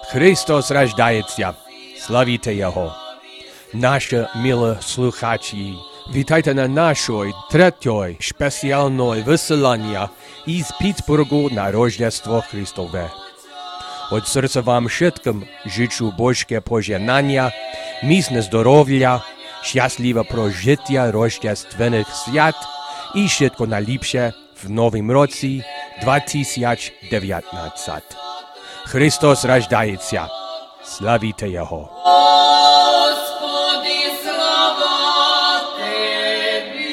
Христос рождається, славіте Його. Наші милі слухачі, вітайте на нашої третьої спеціальної виселення із Пітсбургу на Рождество Христове. От серця вам всім жичу Божке пожинання, міцне здоров'я, щасливе прожиття рождественних свят і всього найліпше в новому році 2019. Христос рождається. Славіте Його. Господи, слава Тебі.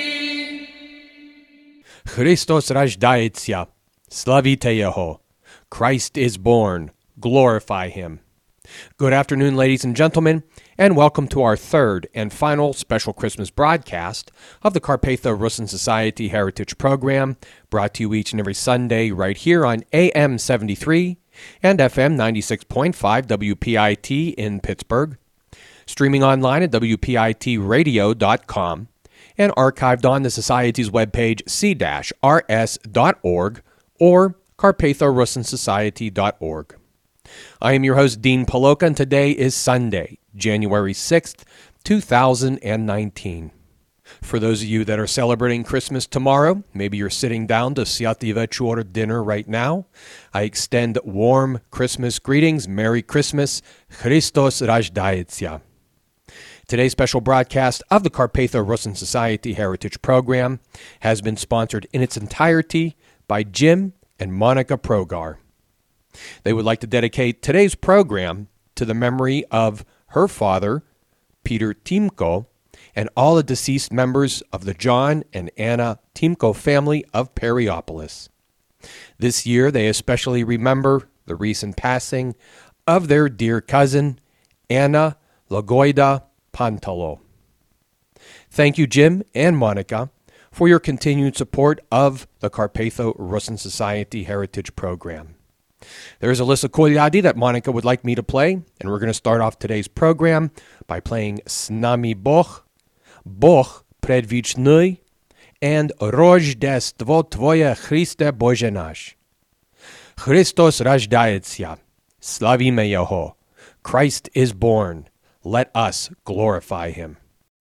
Христос рождається. Славіте Його. Christ is born. Glorify Him. Good afternoon, ladies and gentlemen, and welcome to our third and final special Christmas broadcast of the Carpatho Rusyn Society Heritage Program, brought to you each and every Sunday right here on AM 73 and FM 96.5 WPIT in Pittsburgh, streaming online at WPITradio.com, and archived on the Society's webpage c-rs.org or carpathorusynsociety.org. I am your host, Dean Paloka, and today is Sunday, January 6th, 2019. For those of you that are celebrating Christmas tomorrow, maybe you're sitting down to Sviaty Večer dinner right now, I extend warm Christmas greetings. Merry Christmas. Christos rождається. Today's special broadcast of the Carpatho Rusyn Society Heritage Program has been sponsored in its entirety by Jim and Monica Progar. They would like to dedicate today's program to the memory of her father, Peter Timko, and all the deceased members of the John and Anna Timko family of Perryopolis. This year, they especially remember the recent passing of their dear cousin, Anna Lagoida Pantalo. Thank you, Jim and Monica, for your continued support of the Carpatho Rusyn Society Heritage Program. There is a list of kolyadi that Monica would like me to play, and we're going to start off today's program by playing Snami Boch, Boch Predvichny, and Rождество Tvoje Christe Bože náš. Christos rождається. Slavíme Jeho. Christ is born. Let us glorify Him.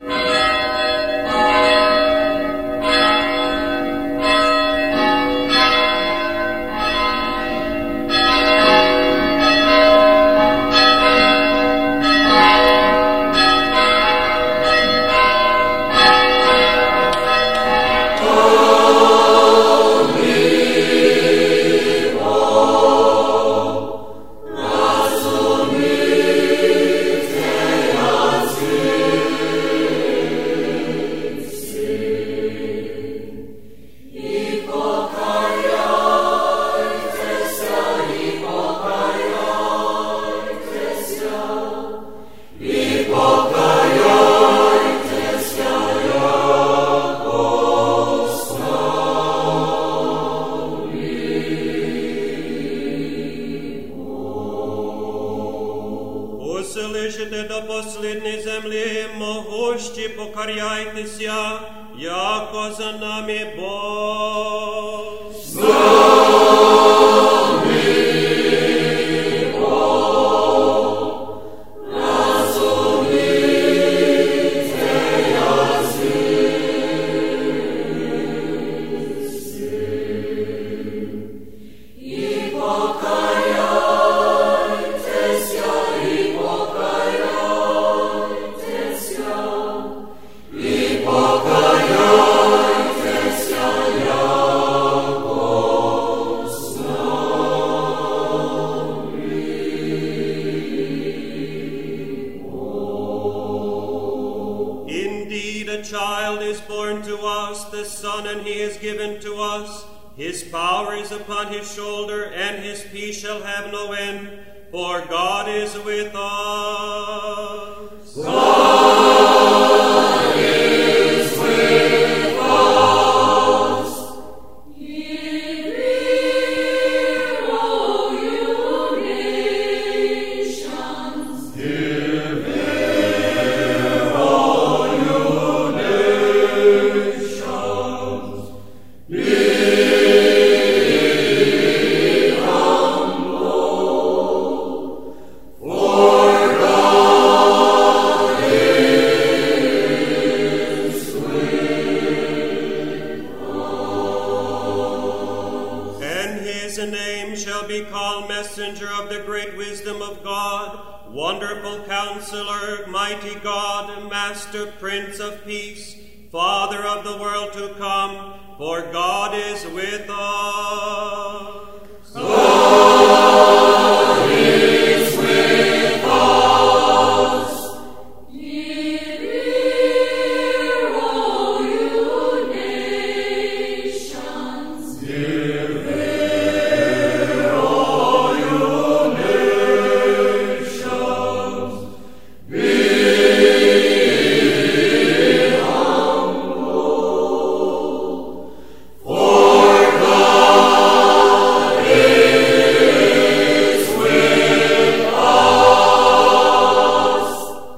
Слышите до последней земли, могущі покоряйтеся, яко за нами Бог. З нами Бог, разумійте язиці, і покоряйтеся, Indeed, a child is born to us, the Son, and He is given to us. His power is upon His shoulder, and His peace shall have no end. For God is with us. God is with us. Hear, O you nations. Hear, O you nations. Be humble. messenger of the great wisdom of God, wonderful counselor, mighty God, master, prince of peace, Father of the world to come, for God is with us. God is with us. Hear, all you nations. Hear, all you nations. Be humble, for God is with us.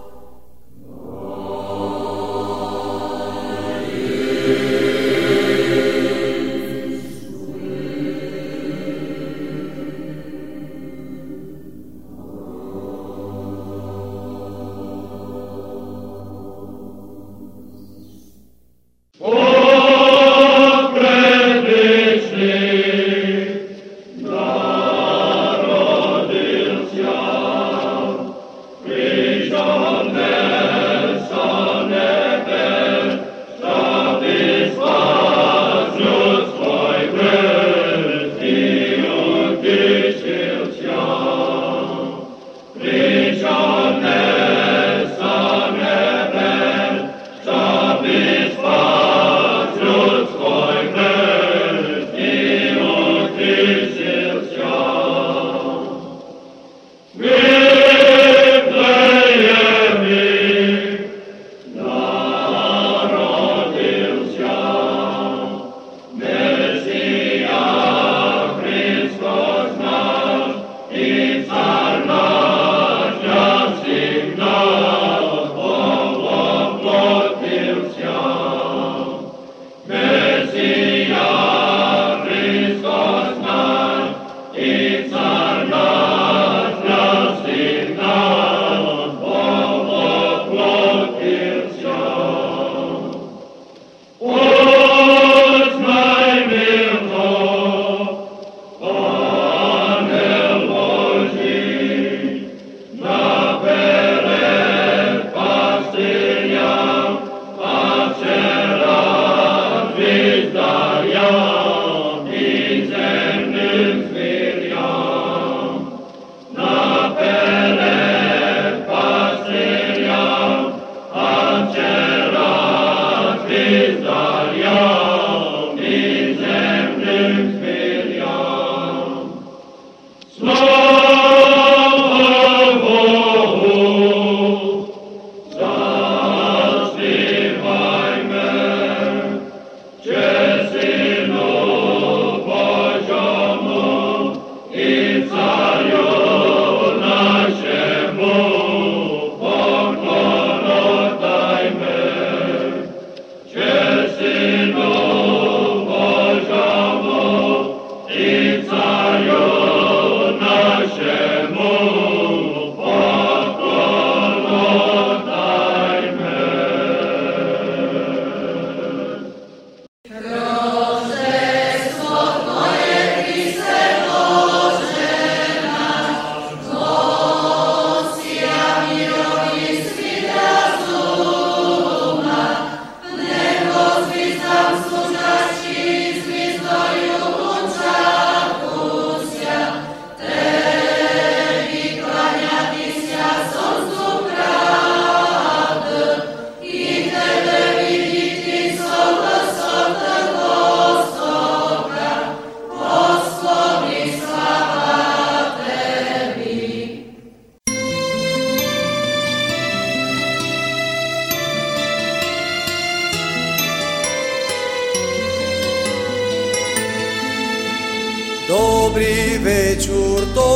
Dobrý večer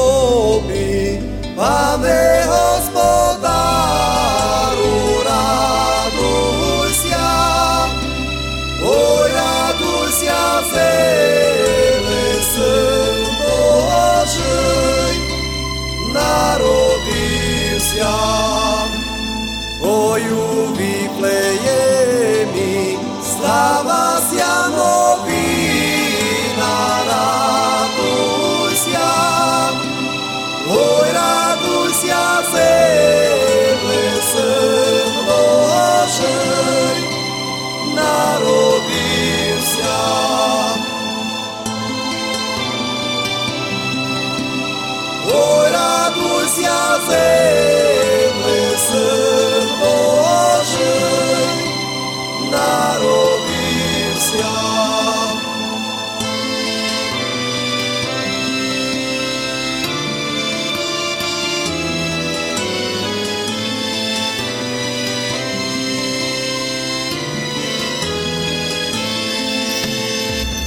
тобі, пане Господару, радуйся, ой, радуйся, земле, Син Божий народився. Ой, у Віфлеємі сталася новина, радуйся,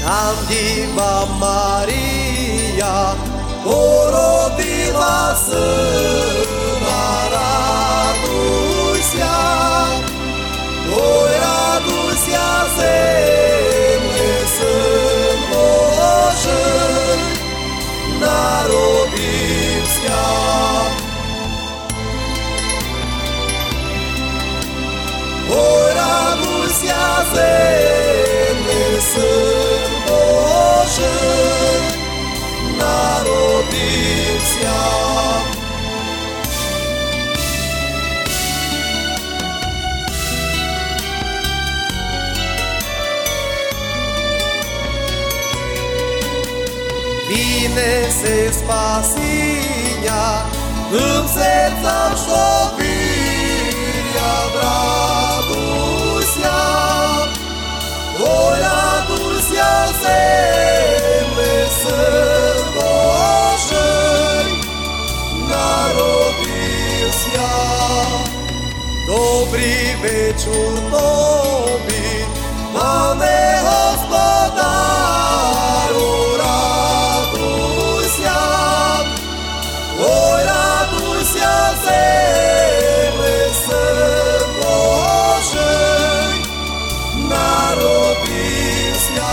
Ангела Мария породила сына, радуйся, ой, радуйся, земле, Сын Божий народився. Ой, радуйся, земле, Сын Божий народився. Він несе спасіння тим серцям, що вірять, радуйся, ой, радуйся, земле, Син Божий народився. Добрий вечір тобі, пане Господарю, радуйся, ой, радуйся, земле, Син Божий народився.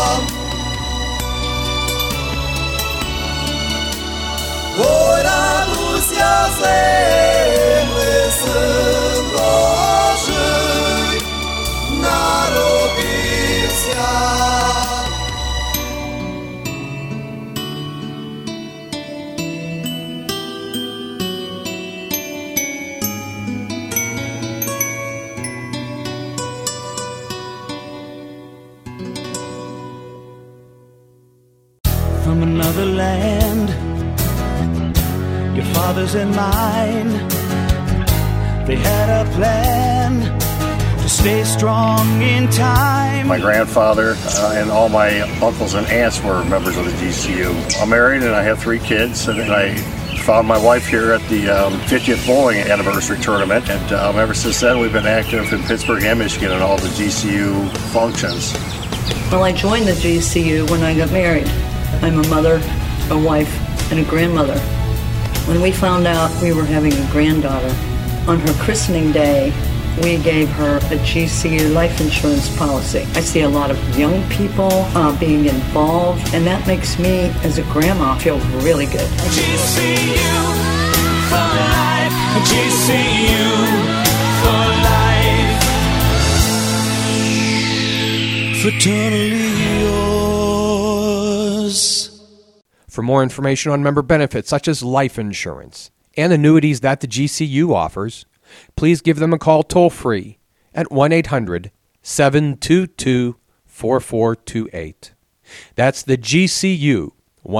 Ой, радуйся, земле, Син Божий народився. From another land, your fathers and mine, they had a plan to stay strong in time. My grandfather and all my uncles and aunts were members of the GCU. I'm married and I have 3 kids, and I found my wife here at the 50th bowling anniversary tournament, and ever since then we've been active in Pittsburgh and Michigan in all the GCU functions. Well, I joined the GCU when I got married. I'm a mother, a wife, and a grandmother. When we found out we were having a granddaughter, on her christening day, we gave her a GCU life insurance policy. I see a lot of young people being involved, and that makes me, as a grandma, feel really good. GCU for life, GCU for life, fraternally yours. For more information on member benefits such as life insurance and annuities that the GCU offers, please give them a call toll-free at 1-800-722-4428. That's the GCU,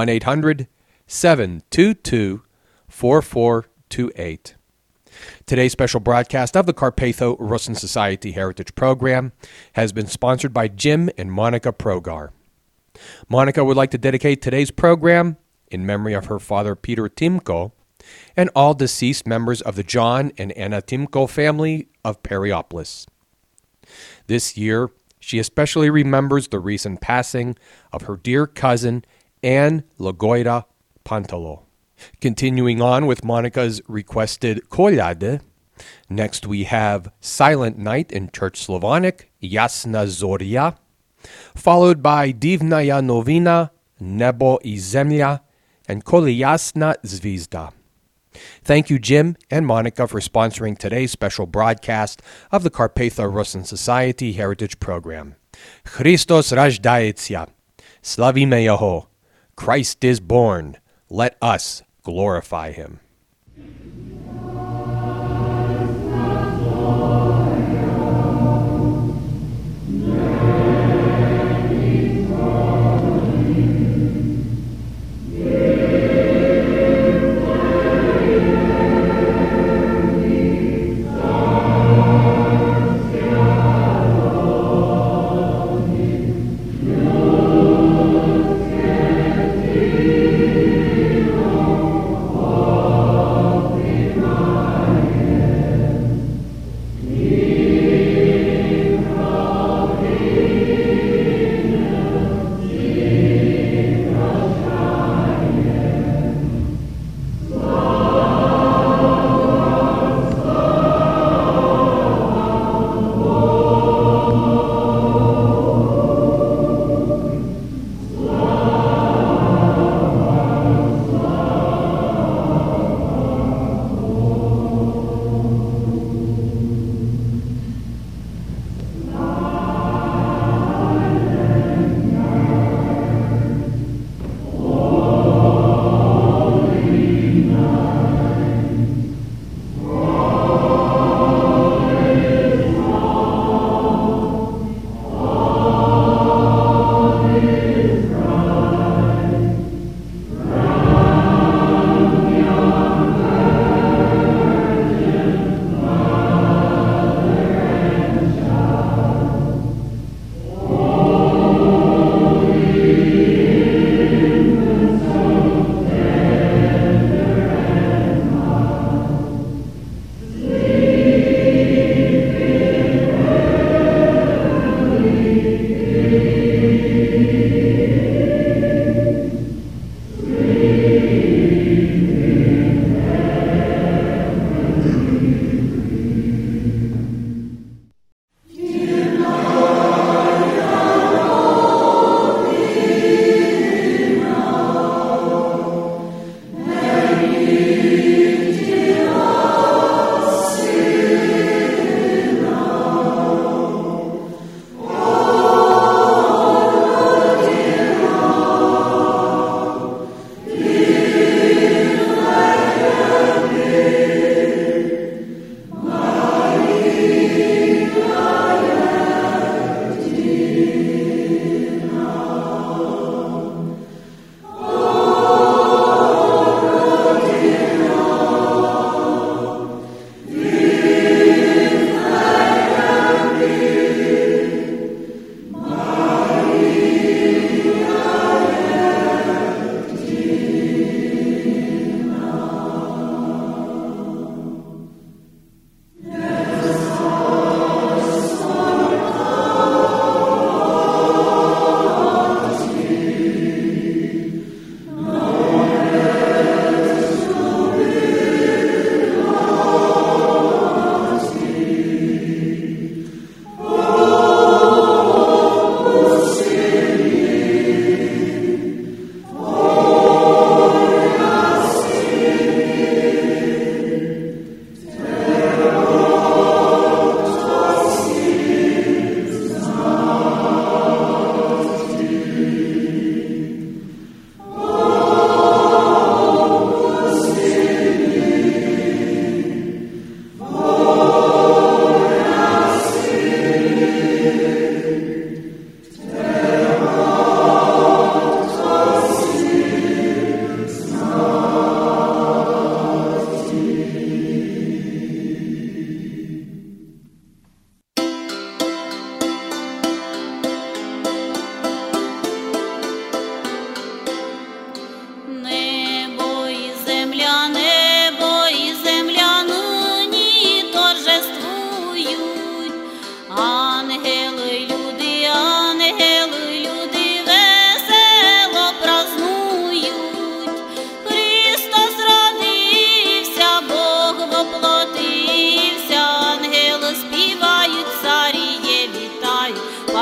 1-800-722-4428. Today's special broadcast of the Carpatho Rusyn Society Heritage Program has been sponsored by Jim and Monica Progar. Monica would like to dedicate today's program in memory of her father, Peter Timko, and all deceased members of the John and Anna Timko family of Periopolis. This year, she especially remembers the recent passing of her dear cousin, Anne Lagoida Pantalo. Continuing on with Monica's requested Kolyade, next we have Silent Night in Church Slavonic, Jasna Zoria, followed by Divnaya Novina, Nebo I Zemlya, and Koliyasna Zvizda. Thank you, Jim and Monica, for sponsoring today's special broadcast of the Carpatho Rusyn Society Heritage Program. Christos Rajdaetsya. Slavime Yeho. Christ is born. Let us glorify him. Oh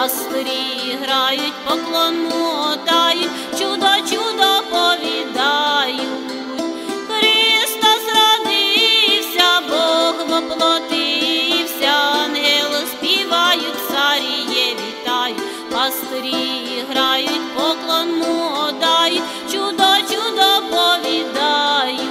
пастирі грають, поклон мотають, чудо, чудо повідають. Христос родився, Бог воплотився, ангели співають, царіє вітають, пастирі грають, поклон мотають, чудо, чудо повідають.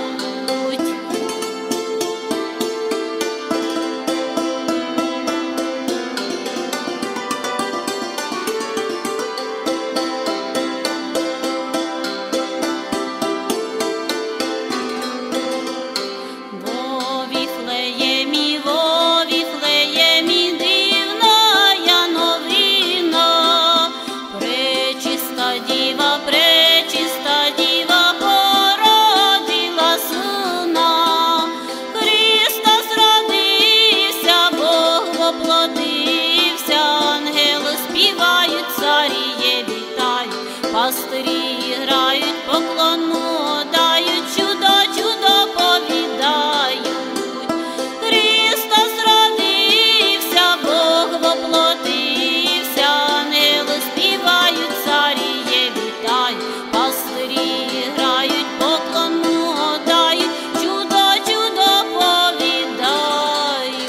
Пастирі грають, поклон дають, чудо, чудо повідають. Христос родився, Бог воплотився, ангели співають, царіє вітають. Пастирі грають, поклон дають, чудо, чудо повідають.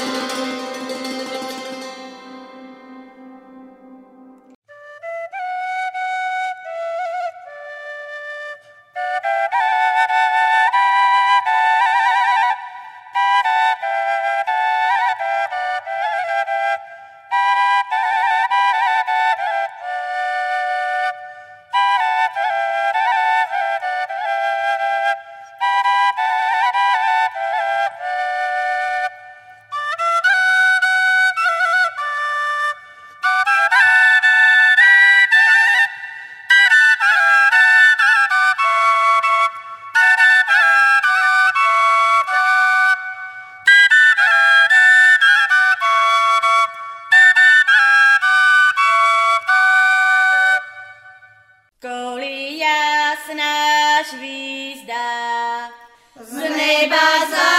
Коли ясна звізда з неба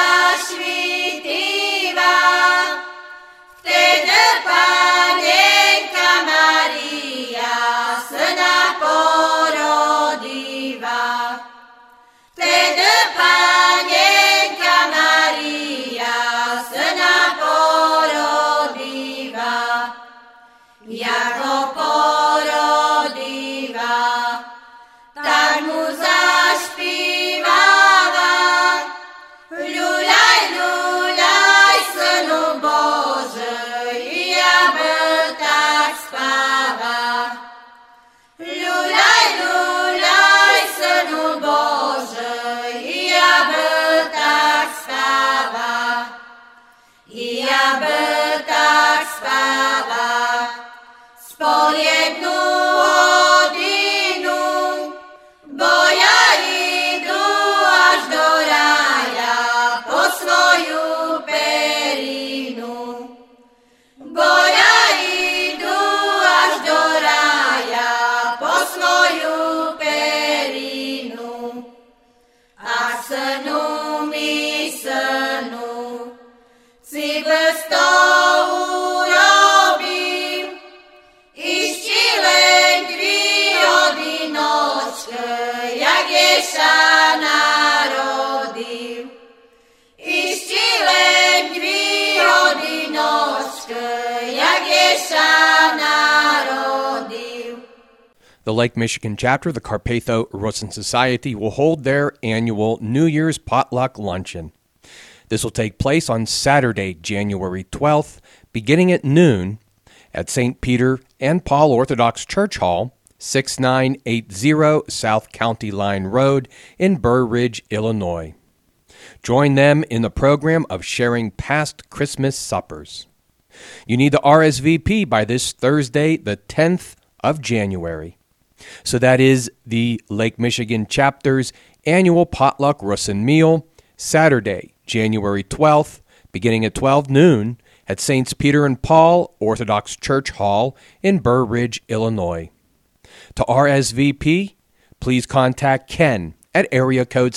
засвітила, втеди паненька Марія сина породила. Втеди паненька Марія сина породила. Яко породила, так му заспівала. Люляй, люляй, сину Божий, я би так спала. Люляй, люляй, сину Божий, я би так спала. Я би так спала. Пол'єдну годину, бо я йду аж до рая по свою перину. Бо я йду аж до рая по свою перину. А сину мій сину, ці без того уробив, і щілень дві одиночки, як Єша народив. І щілень дві одиночки, як Єша народив. The Lake Michigan chapter of the Carpatho-Rusin Society will hold their annual New Year's potluck luncheon. This will take place on Saturday, January 12th, beginning at noon, at St. Peter and Paul Orthodox Church Hall, 6980 South County Line Road in Burr Ridge, Illinois. Join them in the program of sharing past Christmas suppers. You need to RSVP by this Thursday, the 10th of January. So that is the Lake Michigan chapter's annual potluck Rusin meal, Saturday, January 12th, beginning at 12 noon, at St. Peter and Paul Orthodox Church Hall in Burr Ridge, Illinois. To RSVP, please contact Ken at area code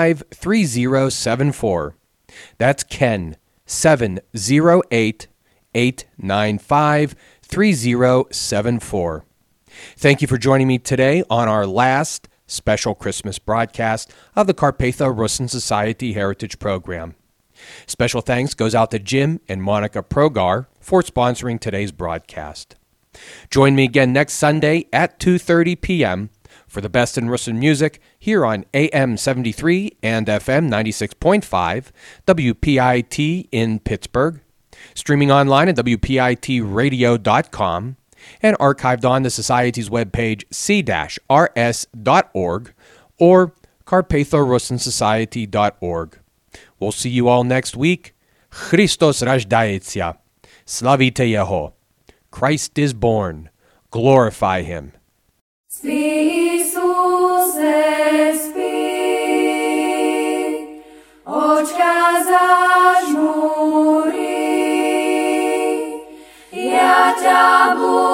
708-895-3074. That's Ken, 708-895-3074. 895-3074. Thank you for joining me today on our last special Christmas broadcast of the Carpatho Rusyn Society Heritage Program. Special thanks goes out to Jim and Monica Progar for sponsoring today's broadcast. Join me again next Sunday at 2:30 p.m. for the best in Rusyn music here on AM 73 and FM 96.5, WPIT in Pittsburgh, streaming online at WPITradio.com, and archived on the Society's webpage c-rs.org or carpathorusynsociety.org. We'll see you all next week. Christos rajdaється. Slavite Jeho. Christ is born. Glorify him. Spí, Iisuse, spí, očka zažmúri, ja ťa budem